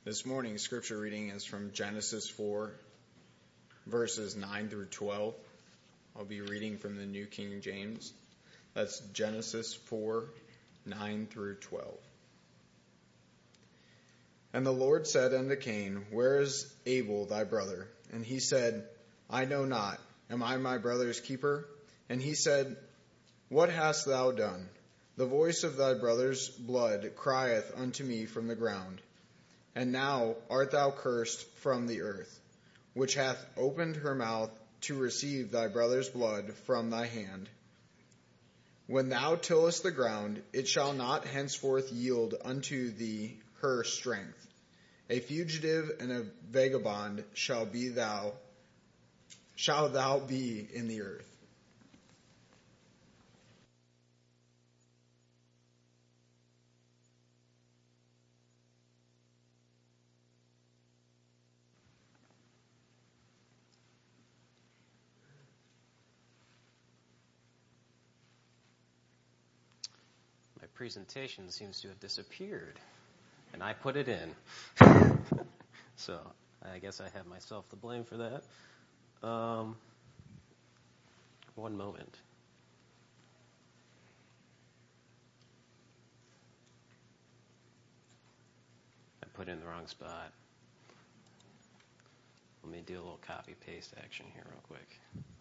This morning's scripture reading is from Genesis 4, verses 9 through 12. I'll be reading from the New King James. That's Genesis 4, 9 through 12. And the Lord said unto Cain, Where is Abel thy brother? And he said, I know not. Am I my brother's keeper? And he said, What hast thou done? The voice of thy brother's blood crieth unto me from the ground. And now art thou cursed from the earth, which hath opened her mouth to receive thy brother's blood from thy hand. When thou tillest the ground, it shall not henceforth yield unto thee her strength. A fugitive and a vagabond shalt thou be in the earth. Presentation seems to have disappeared, and I put it in. So I guess I have myself to blame for that. One moment. I put it in the wrong spot. Let me do a little copy-paste action here real quick.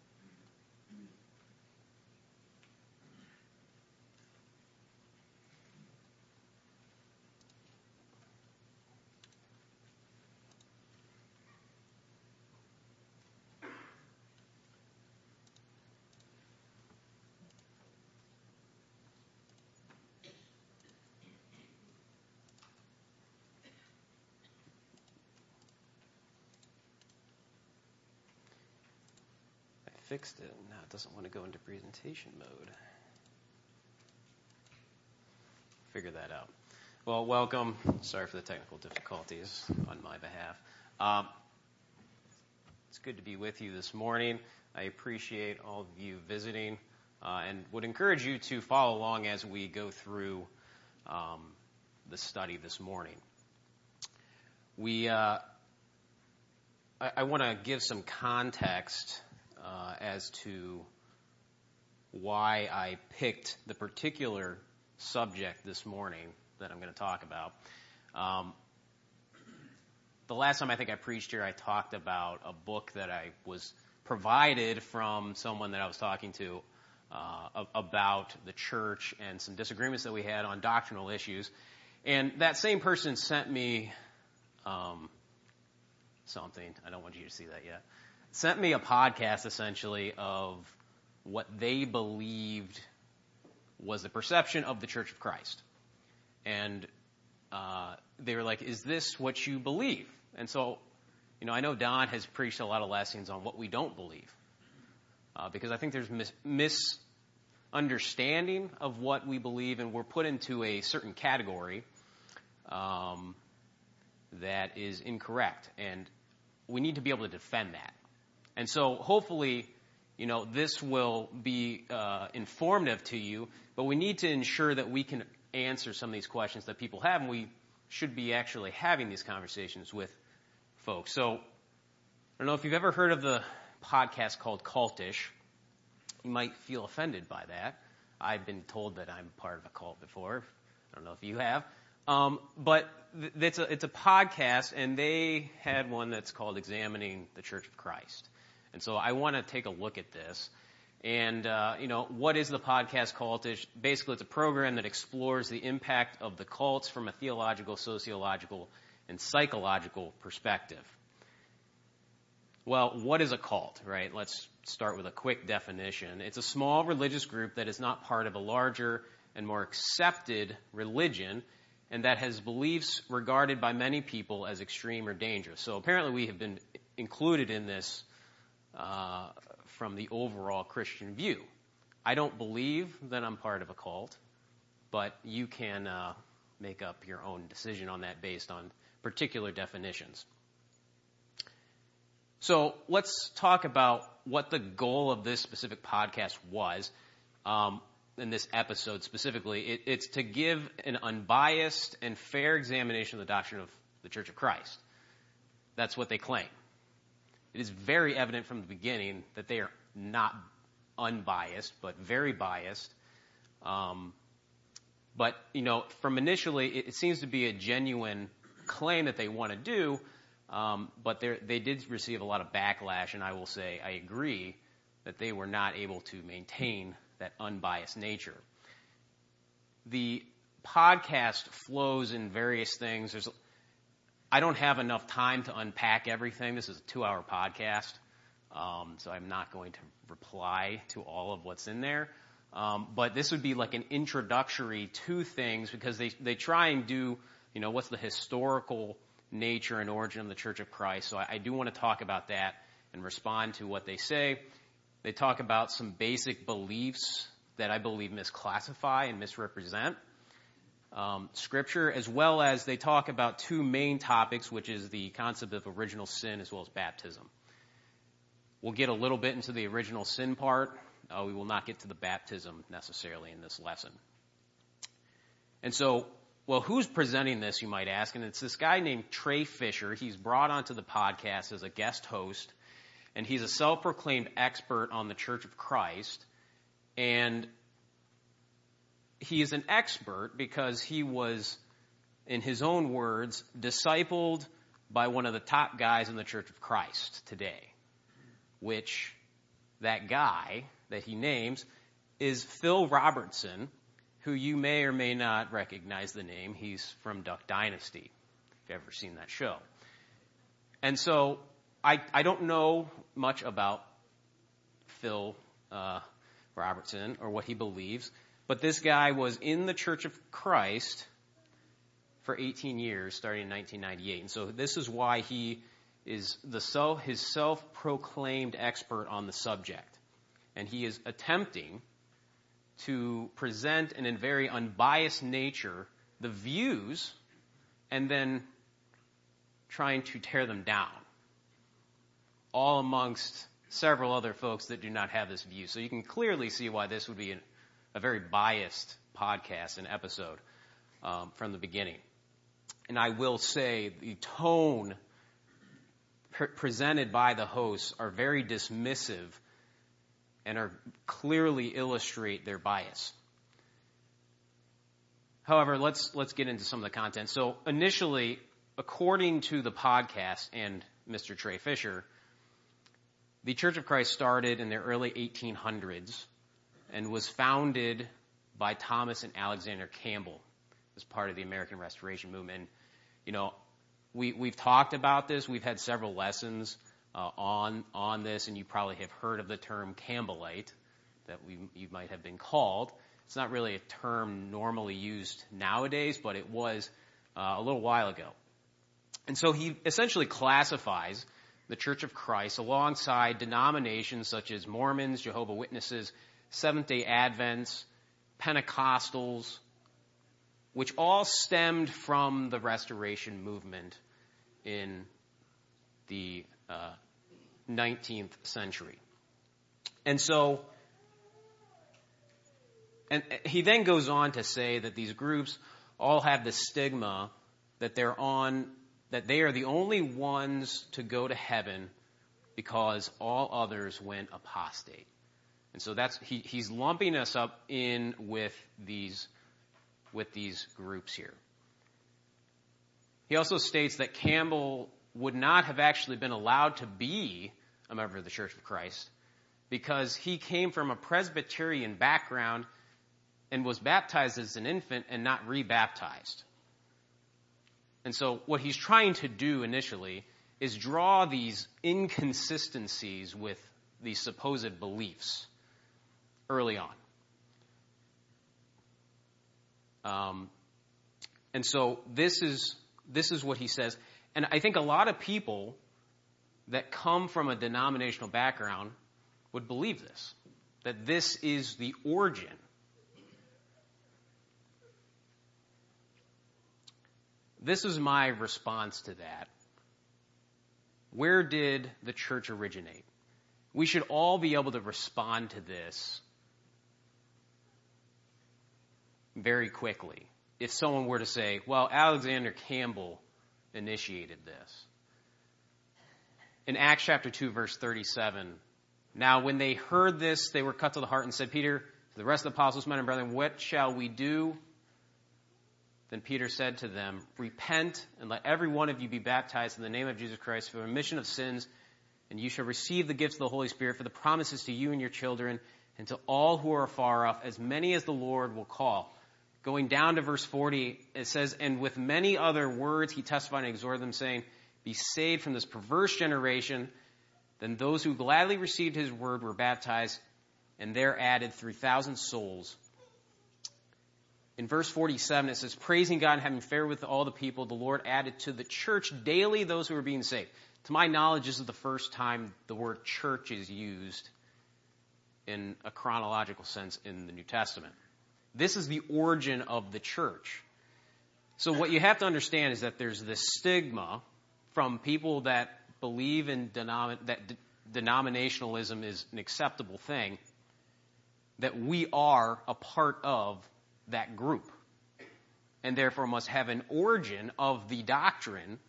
Fixed it. Now it doesn't want to go into presentation mode. Figure that out. Well, welcome. Sorry for the technical difficulties on my behalf. It's good to be with you this morning. I appreciate all of you visiting and would encourage you to follow along as we go through the study this morning. I want to give some context as to why I picked the particular subject this morning that I'm going to talk about. The last time I think I preached here, I talked about a book that I was provided from someone that I was talking to about the church and some disagreements that we had on doctrinal issues. And that same person sent me something. I don't want you to see that yet. Sent me a podcast, essentially, of what they believed was the perception of the Church of Christ. And they were like, is this what you believe? And so, I know Don has preached a lot of lessons on what we don't believe. Because I think there's misunderstanding of what we believe, and we're put into a certain category that is incorrect. And we need to be able to defend that. And so hopefully, this will be informative to you, but we need to ensure that we can answer some of these questions that people have, and we should be actually having these conversations with folks. So I don't know if you've ever heard of the podcast called Cultish. You might feel offended by that. I've been told that I'm part of a cult before. I don't know if you have. But it's a podcast, and they had one that's called Examining the Church of Christ. And so I want to take a look at this. And, what is the podcast Cultish? Basically, it's a program that explores the impact of the cults from a theological, sociological, and psychological perspective. Well, what is a cult, right? Let's start with a quick definition. It's a small religious group that is not part of a larger and more accepted religion, and that has beliefs regarded by many people as extreme or dangerous. So apparently we have been included in this from the overall Christian view. I don't believe that I'm part of a cult, but you can make up your own decision on that based on particular definitions. So let's talk about what the goal of this specific podcast was. In this episode specifically, it's to give an unbiased and fair examination of the doctrine of the Church of Christ. That's what they claim. It is very evident from the beginning that they are not unbiased, but very biased. But, from initially, it seems to be a genuine claim that they want to do, but they did receive a lot of backlash, and I will say I agree that they were not able to maintain that unbiased nature. The podcast flows in various things. I don't have enough time to unpack everything. This is a 2-hour podcast, so I'm not going to reply to all of what's in there. But this would be like an introductory to things, because they try and do, what's the historical nature and origin of the Church of Christ. So I do want to talk about that and respond to what they say. They talk about some basic beliefs that I believe misclassify and misrepresent Scripture, as well as they talk about two main topics, which is the concept of original sin as well as baptism. We'll get a little bit into the original sin part. We will not get to the baptism necessarily in this lesson. And so, who's presenting this, you might ask? And it's this guy named Trey Fisher. He's brought onto the podcast as a guest host, and he's a self-proclaimed expert on the Church of Christ. And he is an expert because he was, in his own words, discipled by one of the top guys in the Church of Christ today, which that guy that he names is Phil Robertson, who you may or may not recognize the name. He's from Duck Dynasty, if you've ever seen that show. And so I don't know much about Phil Robertson or what he believes, but this guy was in the Church of Christ for 18 years, starting in 1998. And so this is why he is his self-proclaimed expert on the subject. And he is attempting to present in a very unbiased nature the views and then trying to tear them down, all amongst several other folks that do not have this view. So you can clearly see why this would be a very biased podcast and episode from the beginning. And I will say the tone presented by the hosts are very dismissive and are clearly illustrate their bias. However, let's get into some of the content. So initially, according to the podcast and Mr. Trey Fisher, the Church of Christ started in the early 1800s and was founded by Thomas and Alexander Campbell as part of the American Restoration Movement. We've talked about this. We've had several lessons on this, and you probably have heard of the term Campbellite that you might have been called. It's not really a term normally used nowadays, but it was a little while ago. And so he essentially classifies the Church of Christ alongside denominations such as Mormons, Jehovah's Witnesses, Seventh-day Adventists, Pentecostals, which all stemmed from the Restoration movement in the 19th century. And so, and he then goes on to say that these groups all have the stigma that they are the only ones to go to heaven because all others went apostate. And so he's lumping us up in with these groups here. He also states that Campbell would not have actually been allowed to be a member of the Church of Christ because he came from a Presbyterian background and was baptized as an infant and not rebaptized. And so what he's trying to do initially is draw these inconsistencies with these supposed beliefs early on. And so this is what he says. And I think a lot of people that come from a denominational background would believe this, that this is the origin. This is my response to that. Where did the church originate? We should all be able to respond to this very quickly. If someone were to say, well, Alexander Campbell initiated this. In Acts chapter 2, verse 37, now when they heard this, they were cut to the heart and said, Peter, to the rest of the apostles, men and brethren, what shall we do? Then Peter said to them, repent and let every one of you be baptized in the name of Jesus Christ for the remission of sins, and you shall receive the gifts of the Holy Spirit, for the promises to you and your children, and to all who are afar off, as many as the Lord will call. Going down to verse 40, it says, and with many other words he testified and exhorted them, saying, be saved from this perverse generation. Then those who gladly received his word were baptized, and there added 3,000 souls. In verse 47, it says, praising God and having favor with all the people, the Lord added to the church daily those who were being saved. To my knowledge, this is the first time the word church is used in a chronological sense in the New Testament. This is the origin of the church. So what you have to understand is that there's this stigma from people that believe in that denominationalism is an acceptable thing, that we are a part of that group, and therefore must have an origin of the doctrine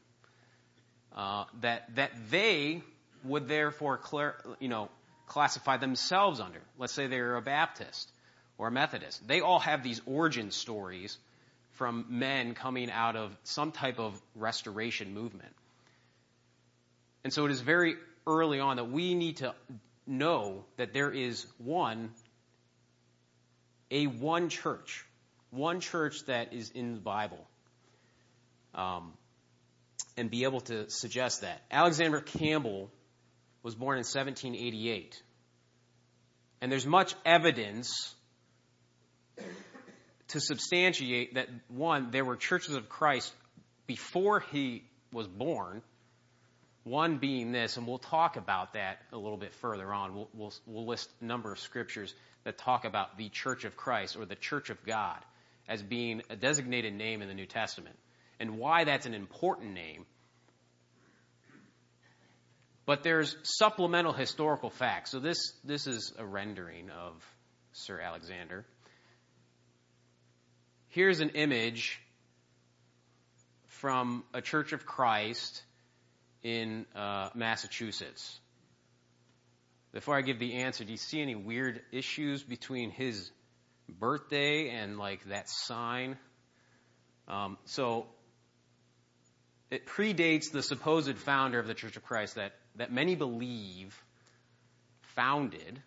that they would therefore classify themselves under. Let's say they're a Baptist or a Methodist. They all have these origin stories from men coming out of some type of restoration movement. And so it is very early on that we need to know that there is one church that is in the Bible, and be able to suggest that. Alexander Campbell was born in 1788. And there's much evidence to substantiate that, one, there were churches of Christ before he was born, one being this, and we'll talk about that a little bit further on. We'll list a number of scriptures that talk about the Church of Christ or the Church of God as being a designated name in the New Testament, and why that's an important name. But there's supplemental historical facts. So this is a rendering of Sir Alexander. Here's an image from a Church of Christ in Massachusetts. Before I give the answer, do you see any weird issues between his birthday and like that sign? So it predates the supposed founder of the Church of Christ that many believe founded.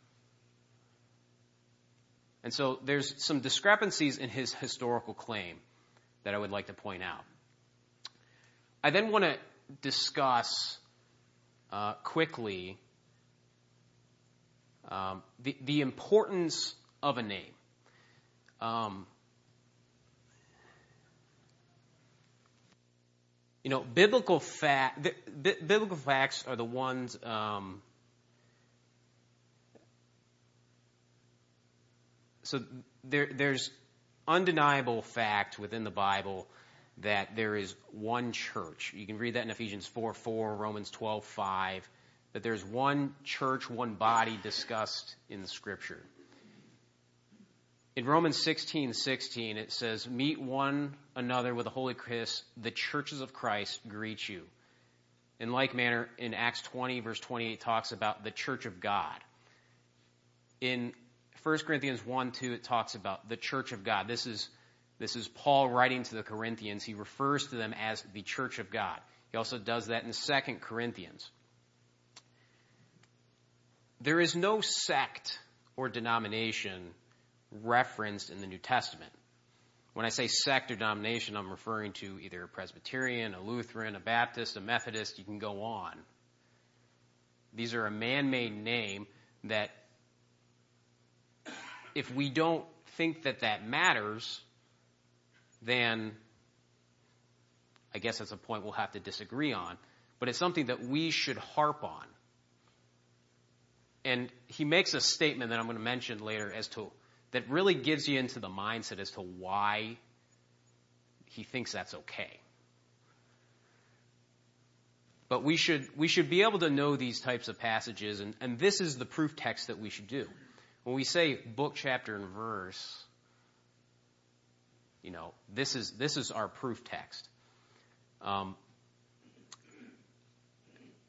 And so there's some discrepancies in his historical claim that I would like to point out. I then want to discuss quickly the importance of a name. Biblical facts are the ones. So there's undeniable fact within the Bible that there is one church. You can read that in Ephesians 4:4, Romans 12:5, that there's one church, one body discussed in the Scripture. In Romans 16:16, it says, meet one another with a holy kiss. The churches of Christ greet you. In like manner, in Acts 20, verse 28, talks about the church of God. In 1 Corinthians 1:2, it talks about the church of God. This is Paul writing to the Corinthians. He refers to them as the church of God. He also does that in 2 Corinthians. There is no sect or denomination referenced in the New Testament. When I say sect or denomination, I'm referring to either a Presbyterian, a Lutheran, a Baptist, a Methodist. You can go on. These are a man-made name that if we don't think that matters, then I guess that's a point we'll have to disagree on. But it's something that we should harp on. And he makes a statement that I'm going to mention later that really gives you into the mindset as to why he thinks that's okay. But we should be able to know these types of passages, and this is the proof text that we should do. When we say book, chapter, and verse, this is our proof text.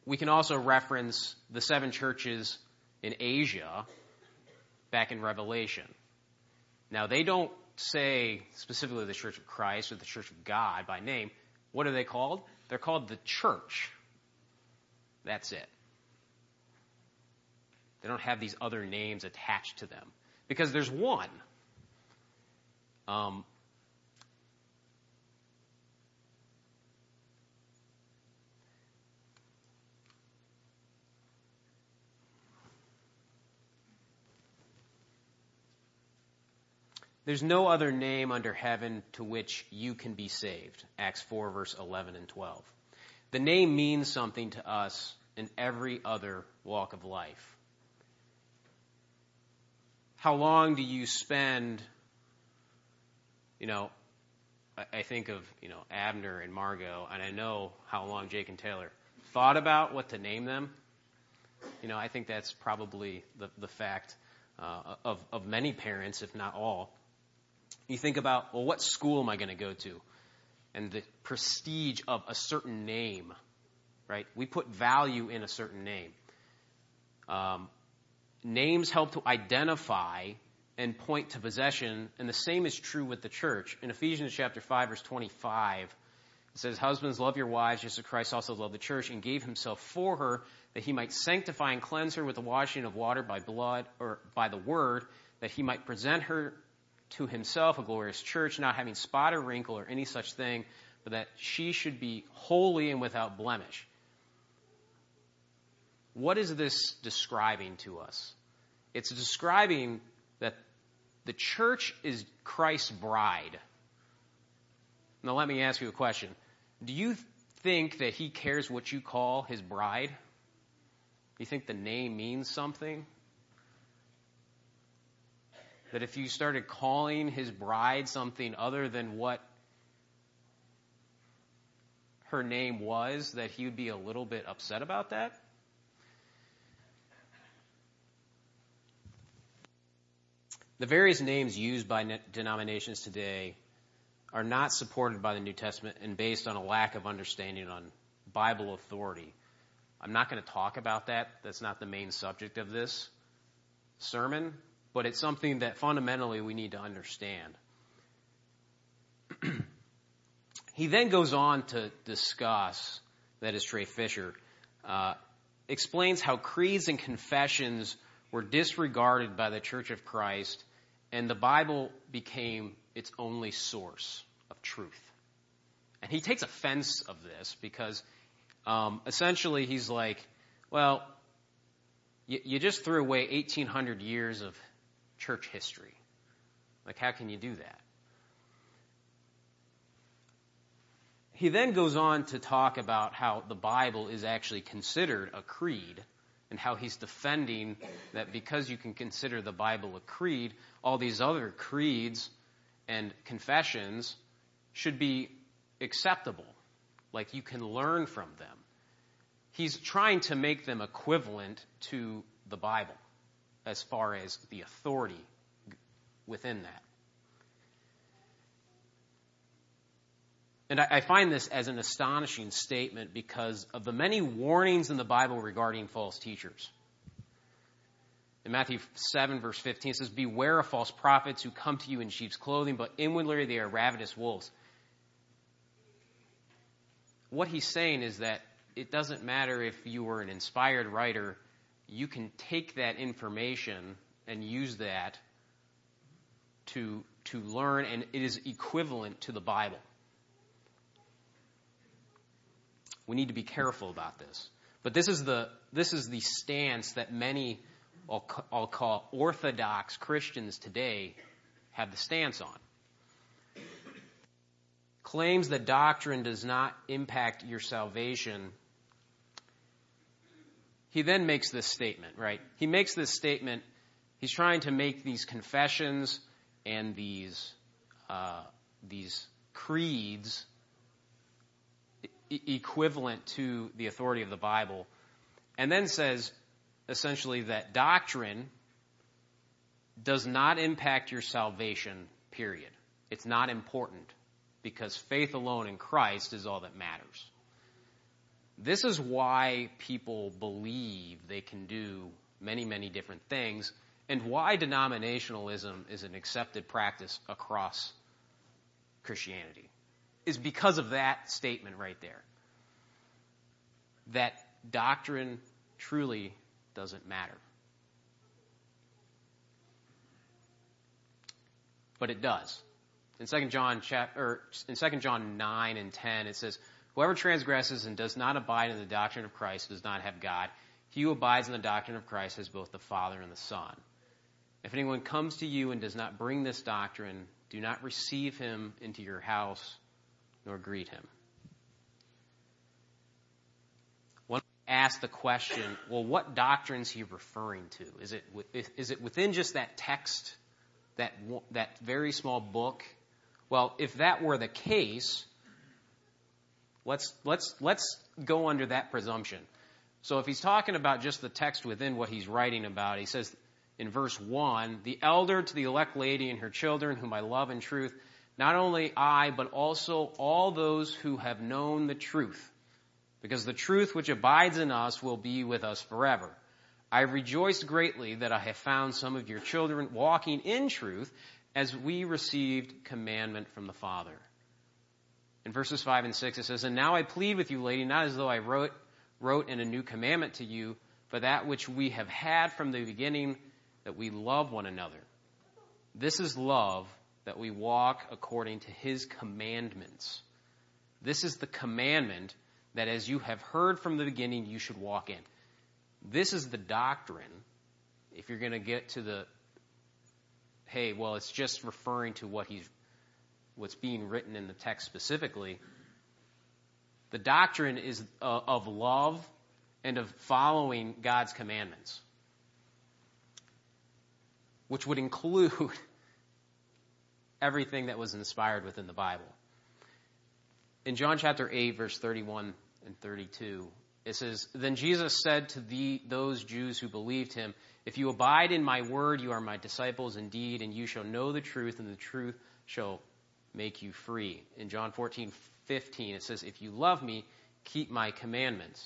we can also reference the 7 churches in Asia back in Revelation. Now, they don't say specifically the Church of Christ or the Church of God by name. What are they called? They're called the church. That's it. They don't have these other names attached to them because there's one. There's no other name under heaven to which you can be saved. Acts 4, verse 11 and 12. The name means something to us in every other walk of life. How long do you spend, I think of, Abner and Margot, and I know how long Jake and Taylor thought about what to name them. I think that's probably the fact of many parents, if not all. You think about, well, what school am I going to go to? And the prestige of a certain name, right? We put value in a certain name. Names help to identify and point to possession, and the same is true with the church. In Ephesians chapter 5, verse 25, it says, "Husbands, love your wives, just as Christ also loved the church and gave himself for her, that he might sanctify and cleanse her with the washing of water by blood, or by the word, that he might present her to himself a glorious church, not having spot or wrinkle or any such thing, but that she should be holy and without blemish." What is this describing to us? It's describing that the church is Christ's bride. Now let me ask you a question. Do you think that he cares what you call his bride? Do you think the name means something? That if you started calling his bride something other than what her name was, that he would be a little bit upset about that? The various names used by denominations today are not supported by the New Testament and based on a lack of understanding on Bible authority. I'm not going to talk about that. That's not the main subject of this sermon, but it's something that fundamentally we need to understand. He then goes on to discuss, that is Trey Fisher, explains how creeds and confessions were disregarded by the Church of Christ, and the Bible became its only source of truth. And he takes offense of this because essentially he's like, well, you just threw away 1,800 years of church history. Like, how can you do that? He then goes on to talk about how the Bible is actually considered a creed, and how he's defending that because you can consider the Bible a creed, all these other creeds and confessions should be acceptable. Like, you can learn from them. He's trying to make them equivalent to the Bible as far as the authority within that. And I find this as an astonishing statement because of the many warnings in the Bible regarding false teachers. In Matthew 7, verse 15, it says, "Beware of false prophets who come to you in sheep's clothing, but inwardly they are ravenous wolves." What he's saying is that it doesn't matter if you were an inspired writer, you can take that information and use that to learn, and it is equivalent to the Bible. We need to be careful about this. But this is the stance that many, I'll call Orthodox Christians today, have the stance on. Claims that doctrine does not impact your salvation. He then makes this statement, right? He makes this statement. He's trying to make these confessions and these creeds equivalent to the authority of the Bible, and then says essentially that doctrine does not impact your salvation, period. It's not important because faith alone in Christ is all that matters. This is why people believe they can do many, many different things, and why denominationalism is an accepted practice across Christianity, is because of that statement right there. That doctrine truly doesn't matter. But it does. In 2 John 9 and 10, it says, "Whoever transgresses and does not abide in the doctrine of Christ does not have God. He who abides in the doctrine of Christ has both the Father and the Son. If anyone comes to you and does not bring this doctrine, do not receive him into your house nor greet him." One asks the question, well, what doctrine is he referring to? Is it within just that text, that very small book? Well, if that were the case, let's go under that presumption. So if he's talking about just the text within what he's writing about, he says in verse 1, "The elder to the elect lady and her children, whom I love in truth, not only I, but also all those who have known the truth, because the truth which abides in us will be with us forever. I have rejoiced greatly that I have found some of your children walking in truth, as we received commandment from the Father." In verses 5 and 6 it says, "And now I plead with you, lady, not as though I wrote in a new commandment to you, but that which we have had from the beginning, that we love one another. This is love, that we walk according to his commandments. This is the commandment, that as you have heard from the beginning, you should walk in." This is the doctrine. If you're going to get to the, hey, well, it's just referring to what's being written in the text specifically. The doctrine is of love and of following God's commandments, which would include everything that was inspired within the Bible. In John chapter 8, verse 31 and 32, it says, "Then Jesus said to those Jews who believed him, 'If you abide in my word, you are my disciples indeed, and you shall know the truth, and the truth shall make you free.' In John 14:15, it says, 'If you love me, keep my commandments.'"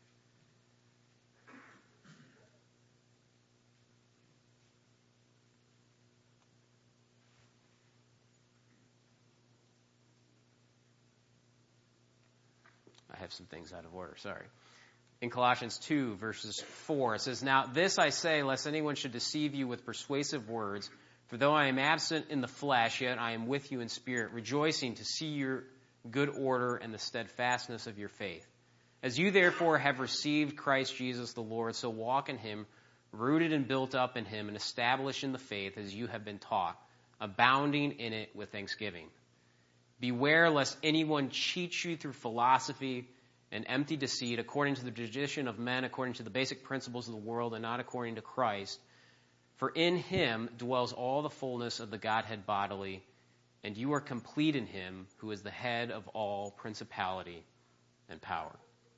I have some things out of order, sorry. In Colossians 2, verses 4, it says, "Now this I say, lest anyone should deceive you with persuasive words. For though I am absent in the flesh, yet I am with you in spirit, rejoicing to see your good order and the steadfastness of your faith. As you therefore have received Christ Jesus the Lord, so walk in him, rooted and built up in him, and established in the faith as you have been taught, abounding in it with thanksgiving. Beware lest anyone cheat you through philosophy and empty deceit, according to the tradition of men, according to the basic principles of the world, and not according to Christ. For in him dwells all the fullness of the Godhead bodily, and you are complete in him, who is the head of all principality and power."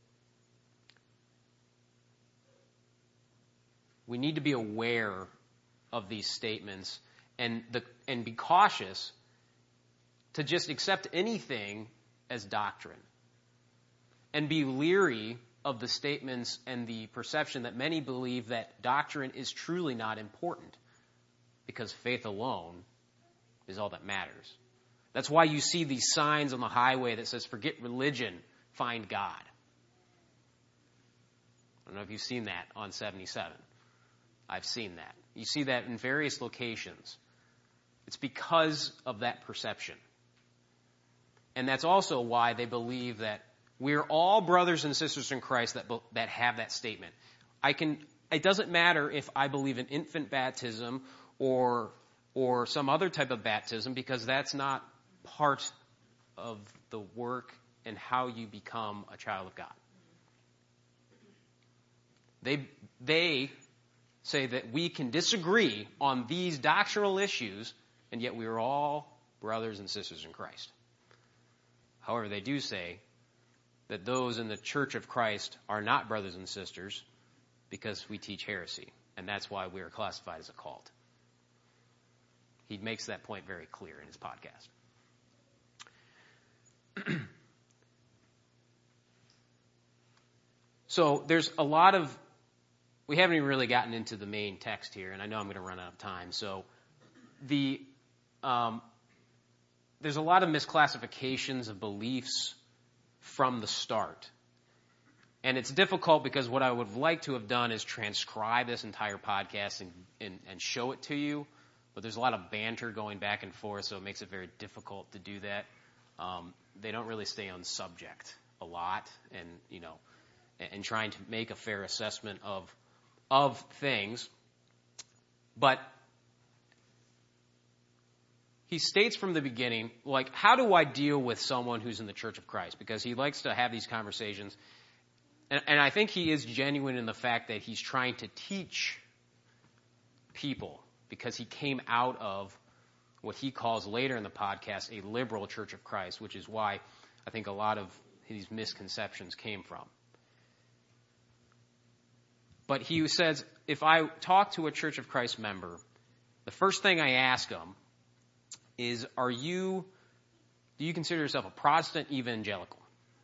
We need to be aware of these statements and be cautious to just accept anything as doctrine, and be leery of the statements and the perception that many believe that doctrine is truly not important, because faith alone is all that matters. That's why you see these signs on the highway that says, "Forget religion, find God." I don't know if you've seen that on 77. I've seen that. You see that in various locations. It's because of that perception. And that's also why they believe that we're all brothers and sisters in Christ that have that statement. It doesn't matter if I believe in infant baptism or some other type of baptism, because that's not part of the work and how you become a child of God. They say that we can disagree on these doctrinal issues, and yet we are all brothers and sisters in Christ. However, they do say that those in the Church of Christ are not brothers and sisters because we teach heresy, and that's why we are classified as a cult. He makes that point very clear in his podcast. So we haven't even really gotten into the main text here, and I know I'm going to run out of time. So there's a lot of misclassifications of beliefs from the start. And it's difficult because what I would have liked to have done is transcribe this entire podcast and show it to you. But there's a lot of banter going back and forth, so it makes it very difficult to do that. They don't really stay on subject a lot, and trying to make a fair assessment of things. But he states from the beginning, like, how do I deal with someone who's in the Church of Christ? Because he likes to have these conversations. And I think he is genuine in the fact that he's trying to teach people, because he came out of what he calls later in the podcast a liberal Church of Christ, which is why I think a lot of these misconceptions came from. But he says, if I talk to a Church of Christ member, the first thing I ask them is, do you consider yourself a Protestant evangelical?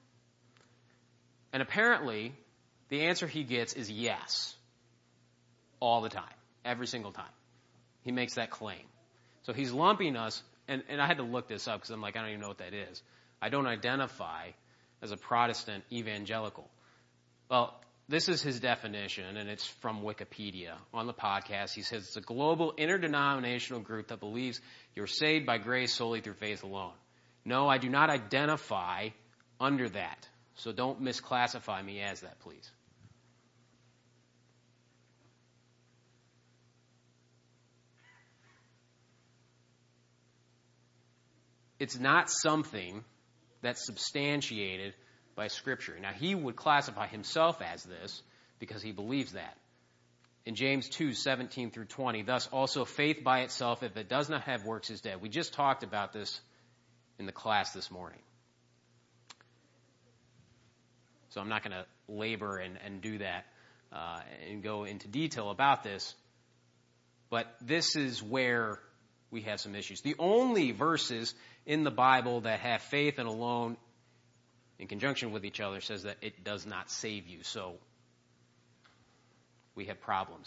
And apparently, the answer he gets is yes. All the time. Every single time. He makes that claim. So he's lumping us, and I had to look this up because I'm like, I don't even know what that is. I don't identify as a Protestant evangelical. Well, this is his definition, and it's from Wikipedia. On the podcast, he says it's a global interdenominational group that believes you're saved by grace solely through faith alone. No, I do not identify under that. So don't misclassify me as that, please. It's not something that's substantiated by Scripture. Now, he would classify himself as this because he believes that. In James 2:17 through 20, thus also faith by itself, if it does not have works, is dead. We just talked about this in the class this morning. So I'm not going to labor and do that and go into detail about this. But this is where we have some issues. The only verses in the Bible that have faith and alone in conjunction with each other says that it does not save you. So we have problems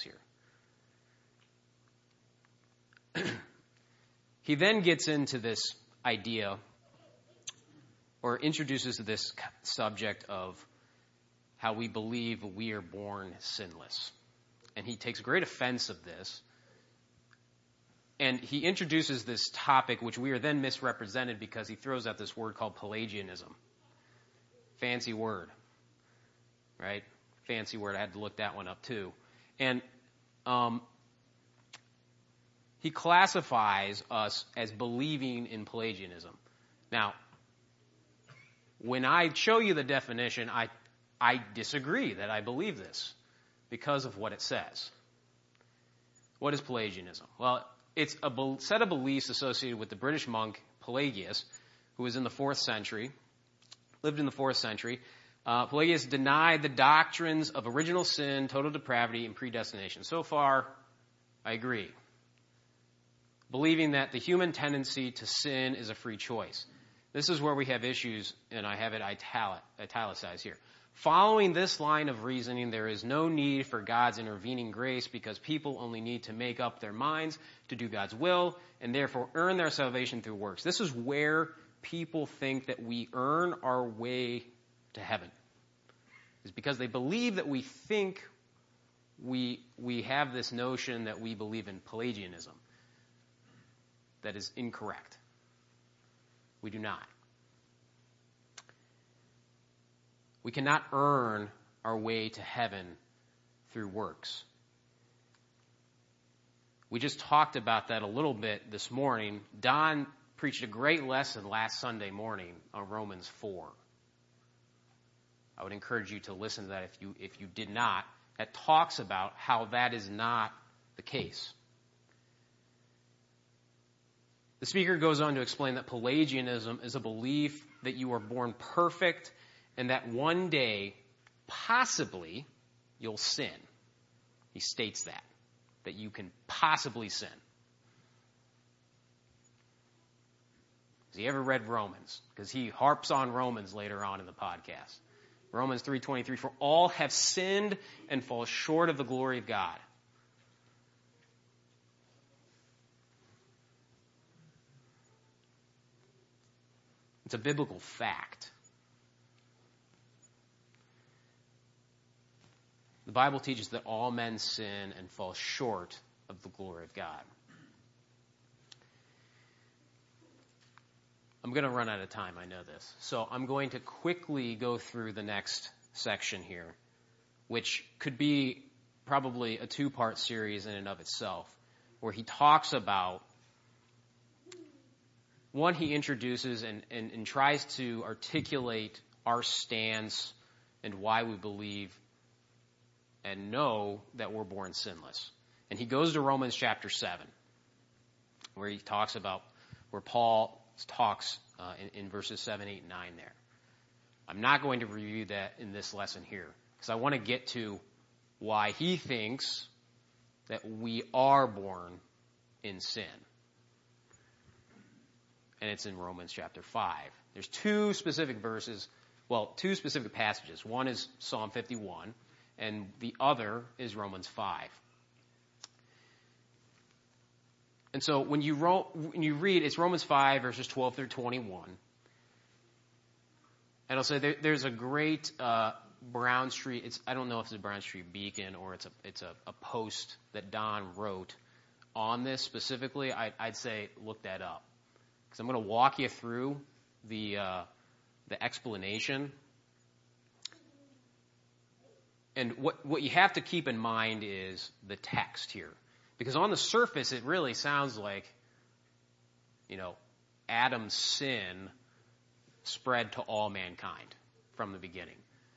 here. He then gets into this idea, or introduces this subject of how we believe we are born sinless. And he takes great offense of this. And he introduces this topic, which we are then misrepresented because he throws out this word called Pelagianism. Fancy word, right? Fancy word. I had to look that one up too. And he classifies us as believing in Pelagianism. Now, when I show you the definition, I disagree that I believe this because of what it says. What is Pelagianism? Well, it's a set of beliefs associated with the British monk Pelagius, who was in the 4th century, lived in the 4th century. Pelagius denied the doctrines of original sin, total depravity, and predestination. So far, I agree. Believing that the human tendency to sin is a free choice. This is where we have issues, and I have it italicized here. Following this line of reasoning, there is no need for God's intervening grace because people only need to make up their minds to do God's will and therefore earn their salvation through works. This is where people think that we earn our way to heaven. It's because they believe that we think we have this notion that we believe in Pelagianism. That is incorrect. We do not. We cannot earn our way to heaven through works. We just talked about that a little bit this morning. Don preached a great lesson last Sunday morning on Romans 4. I would encourage you to listen to that if you did not. That talks about how that is not the case. The speaker goes on to explain that Pelagianism is a belief that you are born perfect and that one day, possibly, you'll sin. He states that you can possibly sin. Has he ever read Romans? Because he harps on Romans later on in the podcast. Romans 3:23, for all have sinned and fall short of the glory of God. It's a biblical fact. The Bible teaches that all men sin and fall short of the glory of God. I'm going to run out of time, I know this. So I'm going to quickly go through the next section here, which could be probably a 2-part series in and of itself, where he talks about, one, he introduces and tries to articulate our stance and why we believe and know that we're born sinless. And he goes to Romans chapter 7, where he talks about, where Paul talks in verses 7, 8, and 9 there. I'm not going to review that in this lesson here, because I want to get to why he thinks that we are born in sin. And it's in Romans chapter 5. There's 2 specific verses, 2 specific passages. One is Psalm 51, and the other is Romans 5. And so when you read, it's Romans 5, verses 12 through 21. And I'll say there's a great Brown Street, I don't know if it's a Brown Street Beacon or it's a post that Don wrote on this specifically. I'd say look that up, because I'm going to walk you through the explanation. And what you have to keep in mind is the text here. Because on the surface, it really sounds like, Adam's sin spread to all mankind from the beginning.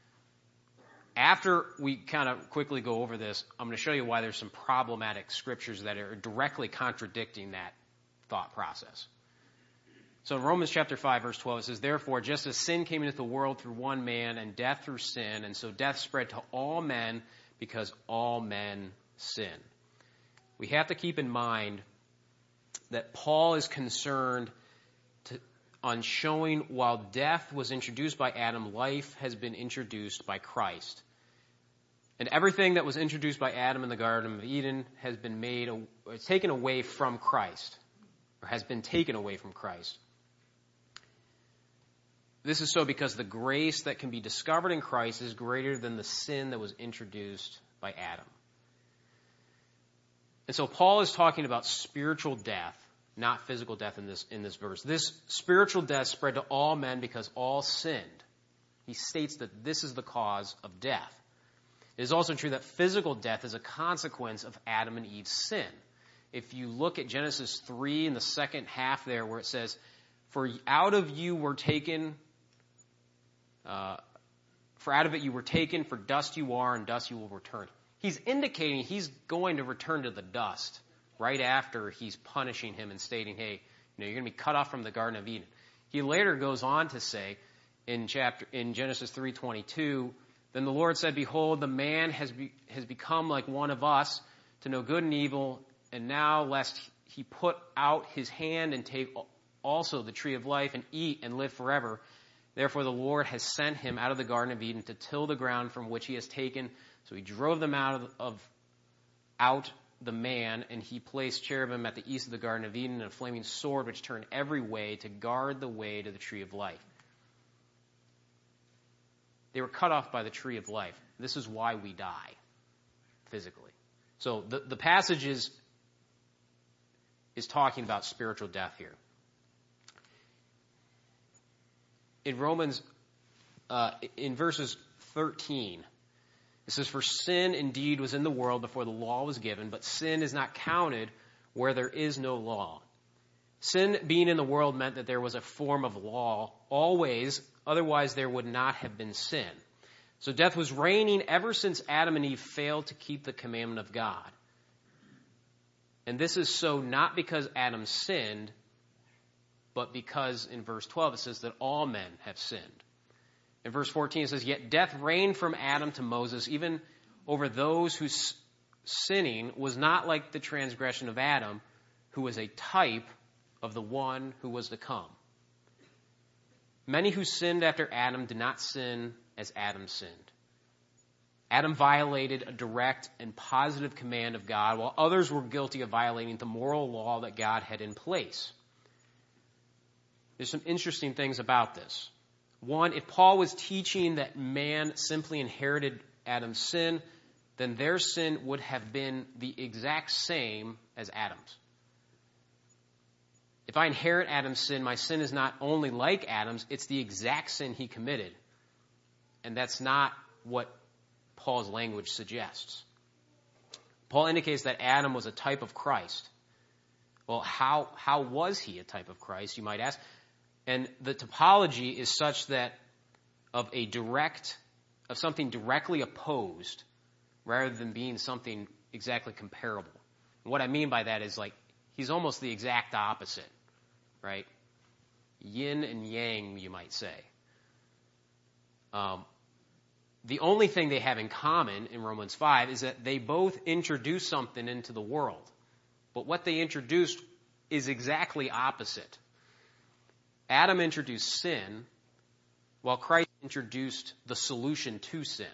After we kind of quickly go over this, I'm going to show you why there's some problematic scriptures that are directly contradicting that thought process. So in Romans chapter 5, verse 12, it says, therefore, just as sin came into the world through one man, and death through sin, and so death spread to all men because all men sin. We have to keep in mind that Paul is concerned on showing while death was introduced by Adam, life has been introduced by Christ. And everything that was introduced by Adam in the Garden of Eden has been taken away from Christ, or has been taken away from Christ. This is so because the grace that can be discovered in Christ is greater than the sin that was introduced by Adam. And so Paul is talking about spiritual death, not physical death in this verse. This spiritual death spread to all men because all sinned. He states that this is the cause of death. It is also true that physical death is a consequence of Adam and Eve's sin. If you look at Genesis 3 in the second half there, where it says, for out of it you were taken, for dust you are, and dust you will return. He's indicating he's going to return to the dust right after he's punishing him and stating, hey, you're going to be cut off from the Garden of Eden. He later goes on to say in Genesis 3:22, then the Lord said, behold, the man has become like one of us to know good and evil, and now lest he put out his hand and take also the tree of life and eat and live forever. Therefore the Lord has sent him out of the Garden of Eden to till the ground from which he has taken. So he drove them out the man, and he placed cherubim at the east of the Garden of Eden, and a flaming sword which turned every way to guard the way to the tree of life. They were cut off by the tree of life. This is why we die physically. So the passage is talking about spiritual death here. In Romans, in verses 13, it says, for sin indeed was in the world before the law was given, but sin is not counted where there is no law. Sin being in the world meant that there was a form of law always, otherwise there would not have been sin. So death was reigning ever since Adam and Eve failed to keep the commandment of God. And this is so not because Adam sinned, but because in verse 12 it says that all men have sinned. In verse 14 it says, yet death reigned from Adam to Moses, even over those whose sinning was not like the transgression of Adam, who was a type of the one who was to come. Many who sinned after Adam did not sin as Adam sinned. Adam violated a direct and positive command of God, while others were guilty of violating the moral law that God had in place. There's some interesting things about this. One, if Paul was teaching that man simply inherited Adam's sin, then their sin would have been the exact same as Adam's. If I inherit Adam's sin, my sin is not only like Adam's, it's the exact sin he committed. And that's not what Paul's language suggests. Paul indicates that Adam was a type of Christ. Well, how was he a type of Christ, you might ask? And the typology is such that of something directly opposed rather than being something exactly comparable. And what I mean by that is like he's almost the exact opposite, right? Yin and yang, you might say. The only thing they have in common in Romans 5 is that they both introduce something into the world. But what they introduced is exactly opposite. Adam introduced sin, while Christ introduced the solution to sin.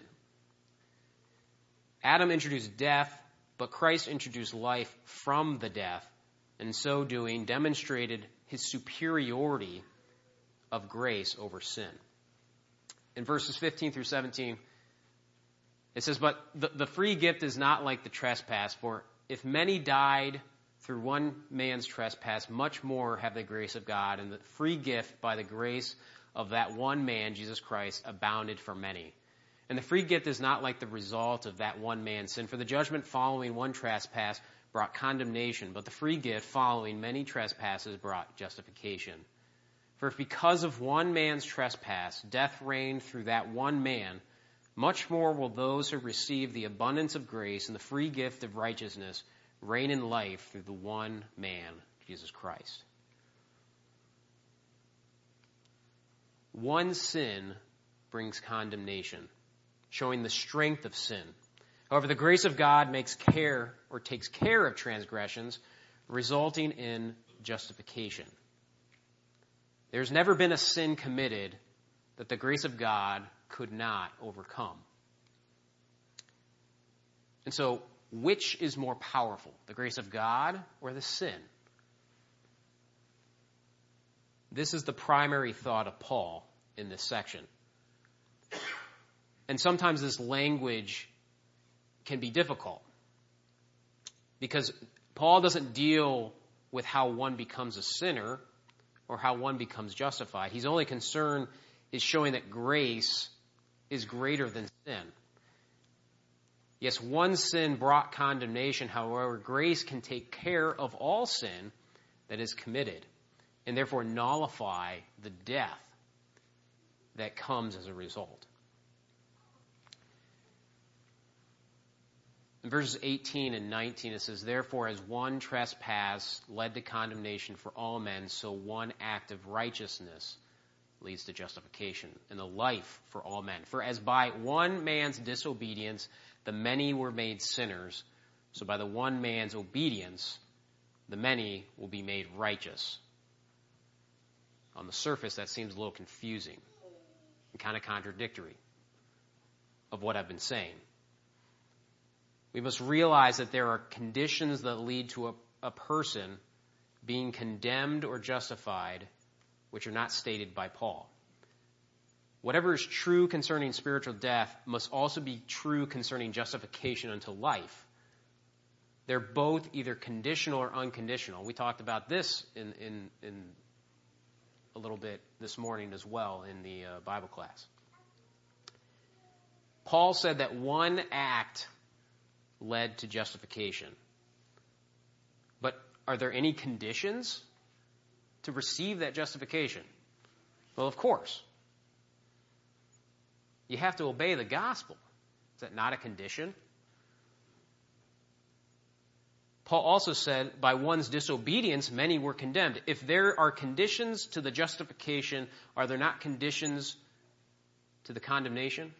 Adam introduced death, but Christ introduced life from the death, and in so doing demonstrated his superiority of grace over sin. In verses 15 through 17, it says, "But the free gift is not like the trespass, for if many died through one man's trespass, much more have the grace of God, and the free gift by the grace of that one man, Jesus Christ, abounded for many. And the free gift is not like the result of that one man's sin, for the judgment following one trespass brought condemnation, but the free gift following many trespasses brought justification. For if because of one man's trespass death reigned through that one man, much more will those who receive the abundance of grace and the free gift of righteousness reign in life through the one man, Jesus Christ." One sin brings condemnation, showing the strength of sin. However, the grace of God takes care of transgressions, resulting in justification. There's never been a sin committed that the grace of God could not overcome. And so, which is more powerful, the grace of God or the sin? This is the primary thought of Paul in this section. And sometimes this language can be difficult because Paul doesn't deal with how one becomes a sinner or how one becomes justified. His only concern is showing that grace is greater than sin. Yes, one sin brought condemnation. However, grace can take care of all sin that is committed and therefore nullify the death that comes as a result. In verses 18 and 19, it says, "Therefore, as one trespass led to condemnation for all men, so one act of righteousness leads to justification and the life for all men. For as by one man's disobedience the many were made sinners, so by the one man's obedience the many will be made righteous." On the surface, that seems a little confusing and kind of contradictory of what I've been saying. We must realize that there are conditions that lead to a person being condemned or justified which are not stated by Paul. Whatever is true concerning spiritual death must also be true concerning justification unto life. They're both either conditional or unconditional. We talked about this in a little bit this morning as well in the Bible class. Paul said that one act led to justification. But are there any conditions to receive that justification? Well, of course. You have to obey the gospel. Is that not a condition? Paul also said, by one's disobedience, many were condemned. If there are conditions to the justification, are there not conditions to the condemnation?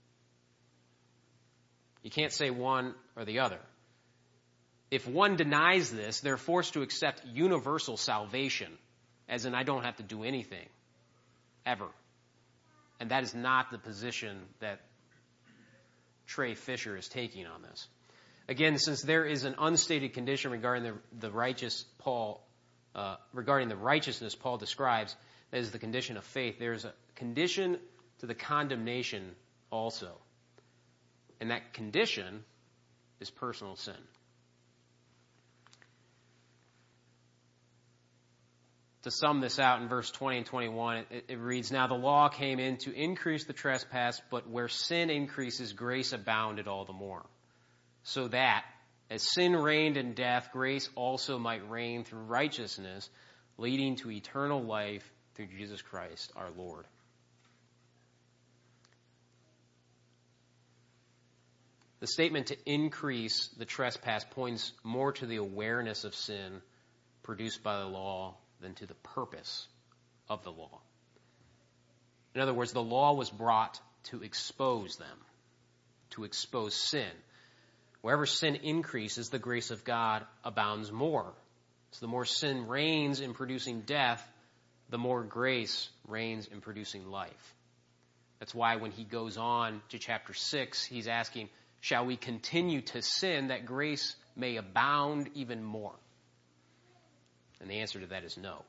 You can't say one or the other. If one denies this, they're forced to accept universal salvation, as in I don't have to do anything, ever. And that is not the position that Trey Fisher is taking on this. Again, since there is an unstated condition regarding the righteousness Paul describes as the condition of faith, there is a condition to the condemnation also. And that condition is personal sin. To sum this out in verse 20 and 21, it reads, "Now the law came in to increase the trespass, but where sin increases, grace abounded all the more. So that, as sin reigned in death, grace also might reign through righteousness, leading to eternal life through Jesus Christ our Lord." The statement to increase the trespass points more to the awareness of sin produced by the law than to the purpose of the law. In other words, the law was brought to expose them, to expose sin. Wherever sin increases, the grace of God abounds more. So the more sin reigns in producing death, the more grace reigns in producing life. That's why when he goes on to chapter 6, he's asking, shall we continue to sin that grace may abound even more? And the answer to that is no.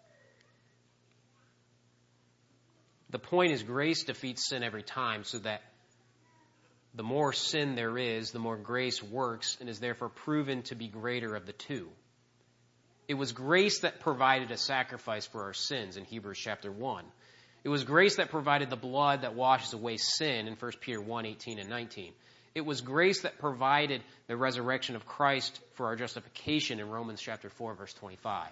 The point is grace defeats sin every time, so that the more sin there is, the more grace works and is therefore proven to be greater of the two. It was grace that provided a sacrifice for our sins in Hebrews chapter 1. It was grace that provided the blood that washes away sin in 1 Peter 1, 18 and 19. It was grace that provided the resurrection of Christ for our justification in Romans chapter 4, verse 25.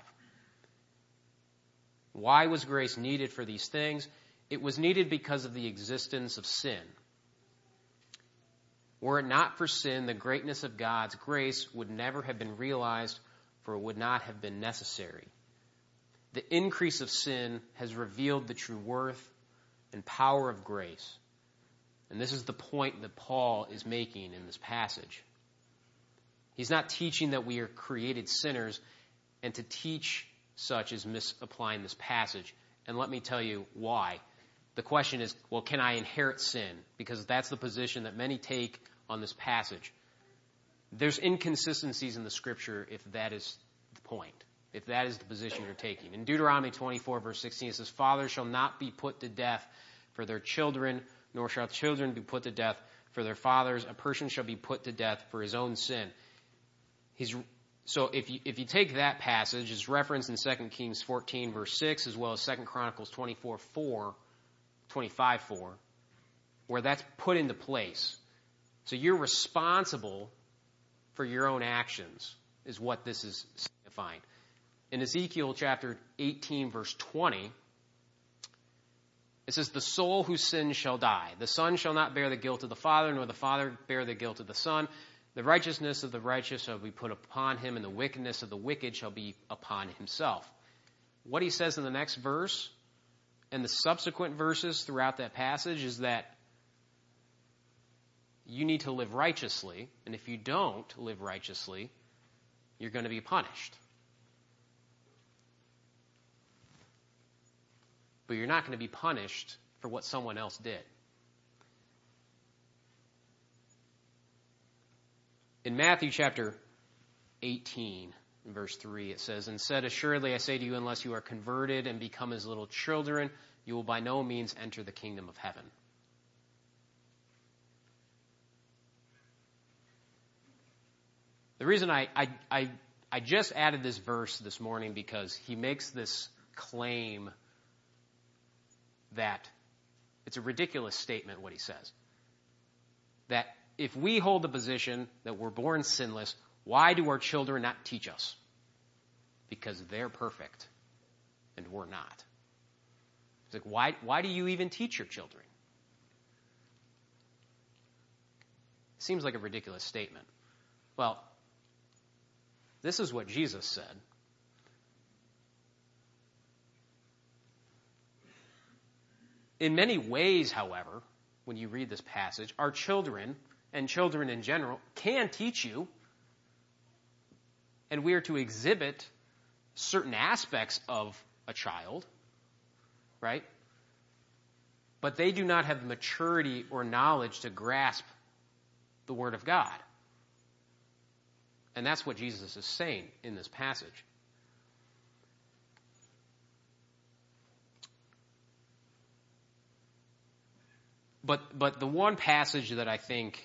Why was grace needed for these things? It was needed because of the existence of sin. Were it not for sin, the greatness of God's grace would never have been realized, for it would not have been necessary. The increase of sin has revealed the true worth and power of grace. And this is the point that Paul is making in this passage. He's not teaching that we are created sinners, and to teach such is misapplying this passage. And let me tell you why. The question is, well, can I inherit sin? Because that's the position that many take on this passage. There's inconsistencies in the Scripture if that is the point, if that is the position you're taking. In Deuteronomy 24, verse 16, it says, "Fathers shall not be put to death for their children, nor shall children be put to death for their fathers. A person shall be put to death for his own sin." So if you take that passage, it's referenced in 2 Kings 14, verse 6, as well as 2 Chronicles 25:4, where that's put into place. So you're responsible for your own actions, is what this is signifying. In Ezekiel chapter 18, verse 20, it says, "The soul who sins shall die. The son shall not bear the guilt of the father, nor the father bear the guilt of the son. The righteousness of the righteous shall be put upon him, and the wickedness of the wicked shall be upon himself." What he says in the next verse and the subsequent verses throughout that passage is that you need to live righteously, and if you don't live righteously, you're going to be punished. But you're not going to be punished for what someone else did. In Matthew chapter 18, in verse 3, it says, "And said, Assuredly I say to you, unless you are converted and become as little children, you will by no means enter the kingdom of heaven." The reason I just added this verse this morning because he makes this claim that it's a ridiculous statement what he says. That if we hold the position that we're born sinless, why do our children not teach us? Because they're perfect and we're not. It's like, why do you even teach your children? It seems like a ridiculous statement. Well, this is what Jesus said. In many ways, however, when you read this passage, our children, and children in general, can teach you, and we are to exhibit certain aspects of a child, right? but they do not have the maturity or knowledge to grasp the Word of God. And that's what Jesus is saying in this passage. But the one passage that I think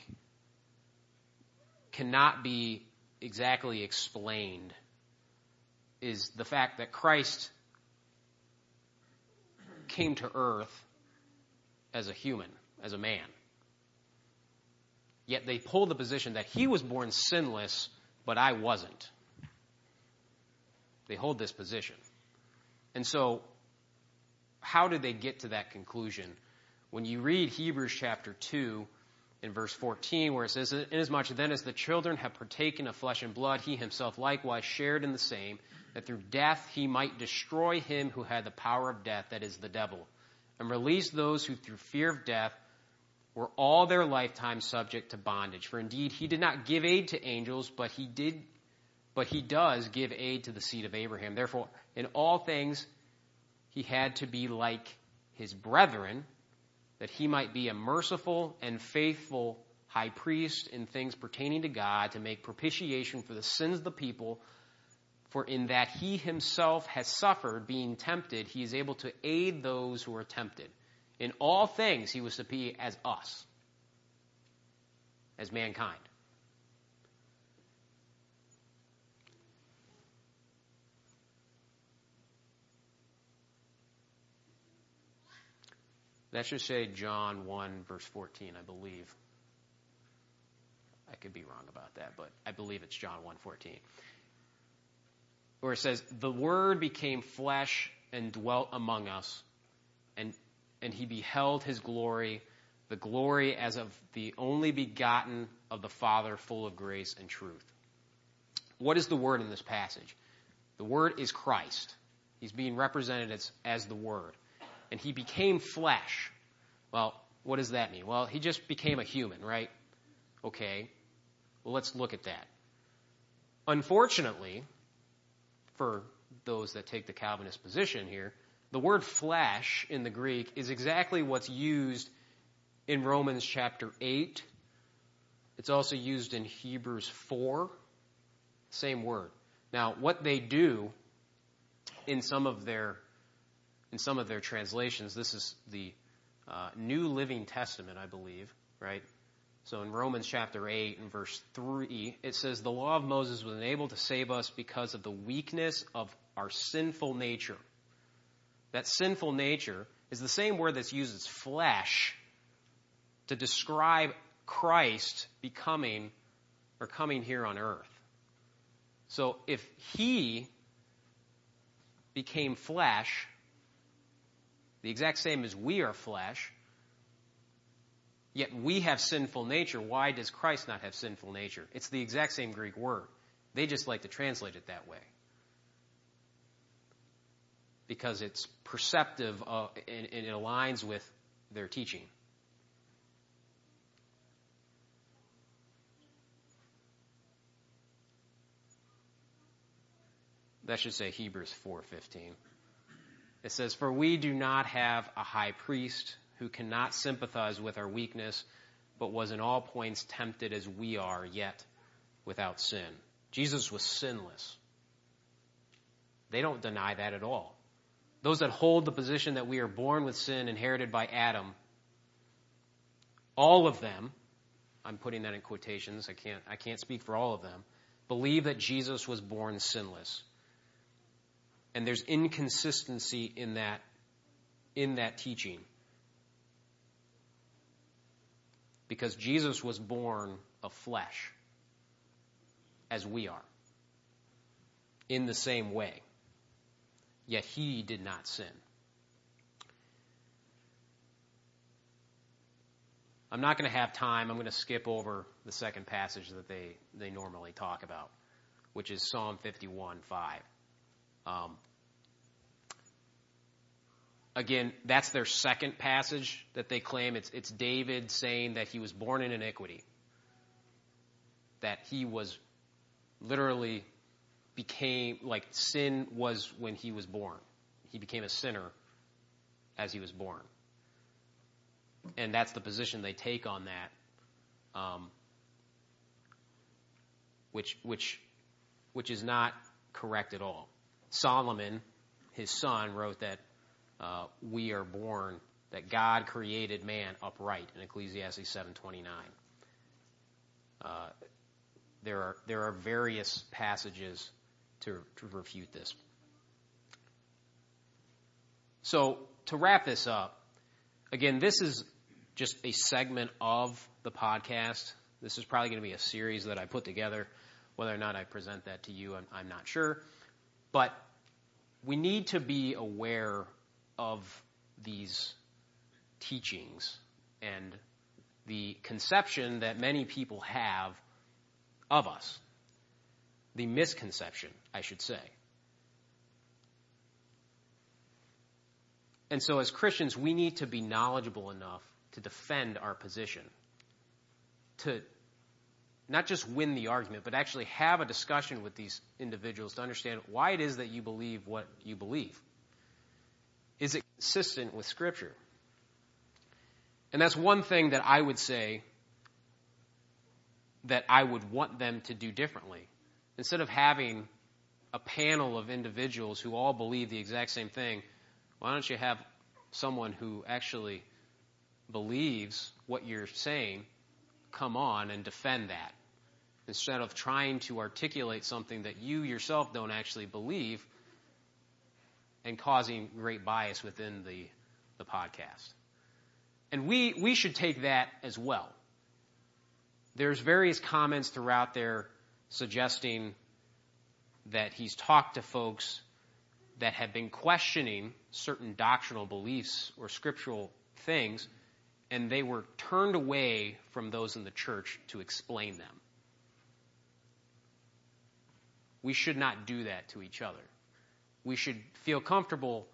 cannot be exactly explained is the fact that Christ came to earth as a human, as a man. Yet they hold the position that he was born sinless, but I wasn't. They hold this position. And so, how did they get to that conclusion? When you read Hebrews chapter 2, in verse 14, where it says, "Inasmuch then as the children have partaken of flesh and blood, he himself likewise shared in the same, that through death he might destroy him who had the power of death, that is, the devil, and release those who through fear of death were all their lifetime subject to bondage. For indeed he did not give aid to angels, but he does give aid to the seed of Abraham. Therefore, in all things he had to be like his brethren, that he might be a merciful and faithful high priest in things pertaining to God, to make propitiation for the sins of the people. For in that he himself has suffered, being tempted, he is able to aid those who are tempted. In all things he was to be as us, as mankind." That should say John 1, verse 14, I believe. I could be wrong about that, but I believe it's John 1:14. Where it says, "The Word became flesh and dwelt among us, and he beheld his glory, the glory as of the only begotten of the Father, full of grace and truth." What is the Word in this passage? The Word is Christ. He's being represented as the Word. And he became flesh. Well, what does that mean? Well, he just became a human, right? Okay. Well, let's look at that. Unfortunately, for those that take the Calvinist position here, the word flesh in the Greek is exactly what's used in Romans chapter 8. It's also used in Hebrews 4. Same word. Now, what they do in some of their translations, this is the New Living Testament, I believe, right? So in Romans chapter 8 and verse 3, it says, "The law of Moses was unable to save us because of the weakness of our sinful nature." That sinful nature is the same word that's used as flesh to describe Christ becoming or coming here on earth. So if he became flesh, the exact same as we are flesh, yet we have sinful nature, why does Christ not have sinful nature? It's the exact same Greek word. They just like to translate it that way, because it's perceptive and it aligns with their teaching. That should say Hebrews 4:15. It says, "For we do not have a high priest who cannot sympathize with our weakness, but was in all points tempted as we are, yet without sin." Jesus was sinless. They don't deny that at all. Those that hold the position that we are born with sin, inherited by Adam, all of them, I'm putting that in quotations, I can't speak for all of them, believe that Jesus was born sinless. And there's inconsistency in that teaching. Because Jesus was born of flesh, as we are, in the same way. Yet he did not sin. I'm not going to have time. I'm going to skip over the second passage that they normally talk about, which is Psalm 51:5. Again, that's their second passage that they claim. It's David saying that he was born in iniquity, that he was literally became, like sin was when he was born. He became a sinner as he was born. And that's the position they take on that, which is not correct at all. Solomon, his son, wrote that we are born, that God created man upright in Ecclesiastes 7:29. There are various passages to refute this. So to wrap this up, again, this is just a segment of the podcast. This is probably going to be a series that I put together. Whether or not I present that to you, I'm not sure. But we need to be aware of these teachings and the conception that many people have of us. The misconception, I should say. And so as Christians, we need to be knowledgeable enough to defend our position, to not just win the argument, but actually have a discussion with these individuals to understand why it is that you believe what you believe. Is it consistent with Scripture? And that's one thing that I would say that I would want them to do differently. Instead of having a panel of individuals who all believe the exact same thing, why don't you have someone who actually believes what you're saying come on and defend that, instead of trying to articulate something that you yourself don't actually believe and causing great bias within the podcast. And we should take that as well. There's various comments throughout there suggesting that he's talked to folks that have been questioning certain doctrinal beliefs or scriptural things, and they were turned away from those in the church to explain them. We should not do that to each other. We should feel comfortable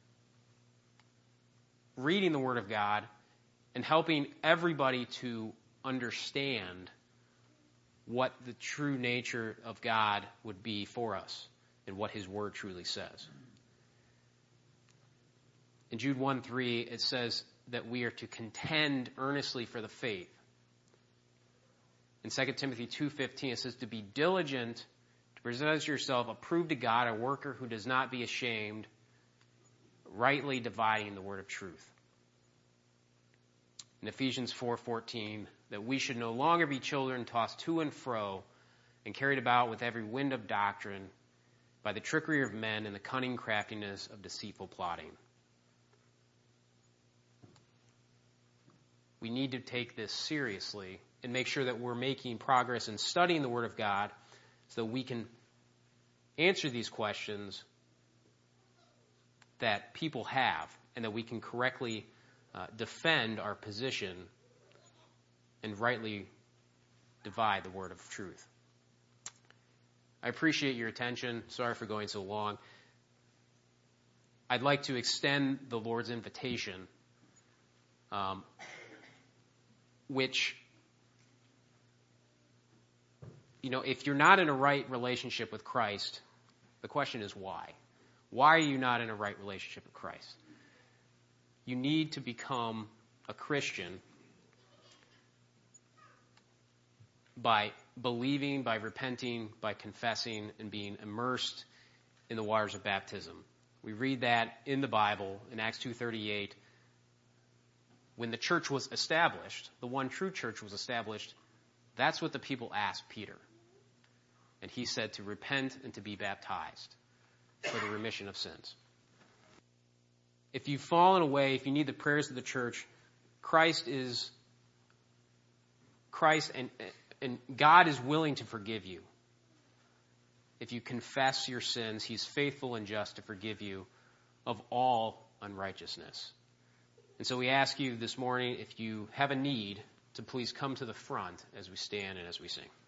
reading the Word of God and helping everybody to understand what the true nature of God would be for us and what His Word truly says. In Jude 1:3, it says that we are to contend earnestly for the faith. In 2 Timothy 2:15, it says to be diligent, to present yourself approved to God, a worker who does not be ashamed, rightly dividing the word of truth. In Ephesians 4:14, that we should no longer be children tossed to and fro and carried about with every wind of doctrine by the trickery of men and the cunning craftiness of deceitful plotting. We need to take this seriously and make sure that we're making progress in studying the Word of God so that we can answer these questions that people have and that we can correctly defend our position and rightly divide the word of truth. I appreciate your attention. Sorry for going so long. I'd like to extend the Lord's invitation, which, if you're not in a right relationship with Christ, the question is why? Why are you not in a right relationship with Christ? You need to become a Christian by believing, by repenting, by confessing, and being immersed in the waters of baptism. We read that in the Bible in Acts 2:38. When the church was established, the one true church was established, that's what the people asked Peter. And he said to repent and to be baptized for the remission of sins. If you've fallen away, if you need the prayers of the church, Christ and God is willing to forgive you. If you confess your sins, He's faithful and just to forgive you of all unrighteousness. And so we ask you this morning, if you have a need, to please come to the front as we stand and as we sing.